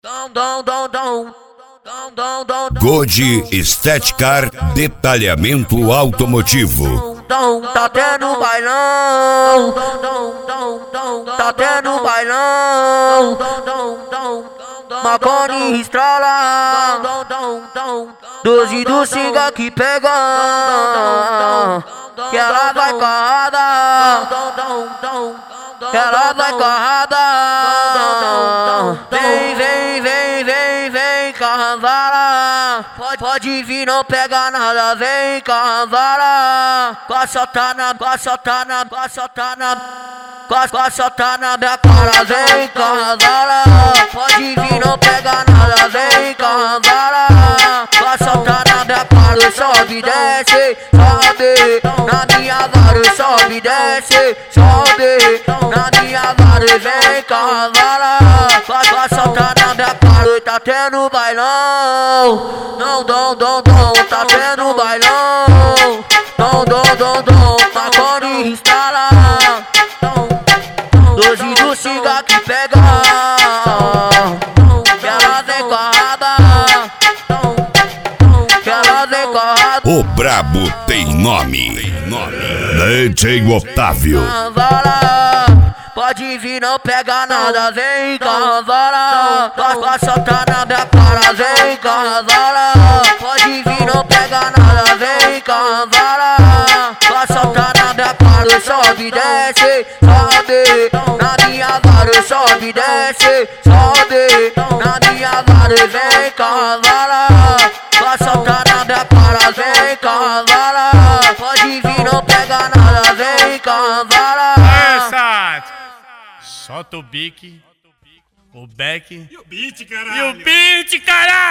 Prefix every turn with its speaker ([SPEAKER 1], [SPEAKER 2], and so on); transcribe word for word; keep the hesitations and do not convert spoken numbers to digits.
[SPEAKER 1] Gode Estética Detalhamento Automotivo.
[SPEAKER 2] Tá tendo bailão, tá tendo bailão, Marconi estrala, doze do Singa que pega, que ela vai carrada, que ela vai carrada. Vem, vem, vem, vem, vem, cavala. Pode, pode vir, não pega nada, vem, cavala. Gosta tá na, gosta tá na, gosta tá na, gosta tá na minha cara, vem, cavala. Pode vir, não pega nada, vem, cavala. Gosta tá na minha cara, sobe, desce, sobe. Na minha vara, sobe, desce, sobe. Na minha vara, vem, cavala. Gosta tá na minha cara, tá tendo bailão. Não, dom, dom, dom, tá tendo bailão. Dom, dom, dom, dom, Marconi instala. Doze do Singa que pega, que ela vem com a raba, que ela vem com a raba.
[SPEAKER 1] O brabo tem nome, tem nome. D J Otávio.
[SPEAKER 2] Pode vir, não pega nada, vem, cavala. Gosta tá na minha cara, vem, cavala. Pode vir, não pega nada, vem, cavala. Gosta tá na minha cara, sobe, desce, sobe. Na minha vara, sobe, desce, sobe. Na minha vara, vem, cavala. Gosta tá na minha cara, vem, cavala. Pode vir, não pega nada, vem, cavala.
[SPEAKER 3] Solta o bique, o back
[SPEAKER 4] e o beat, caralho.
[SPEAKER 3] E o beat, caralho!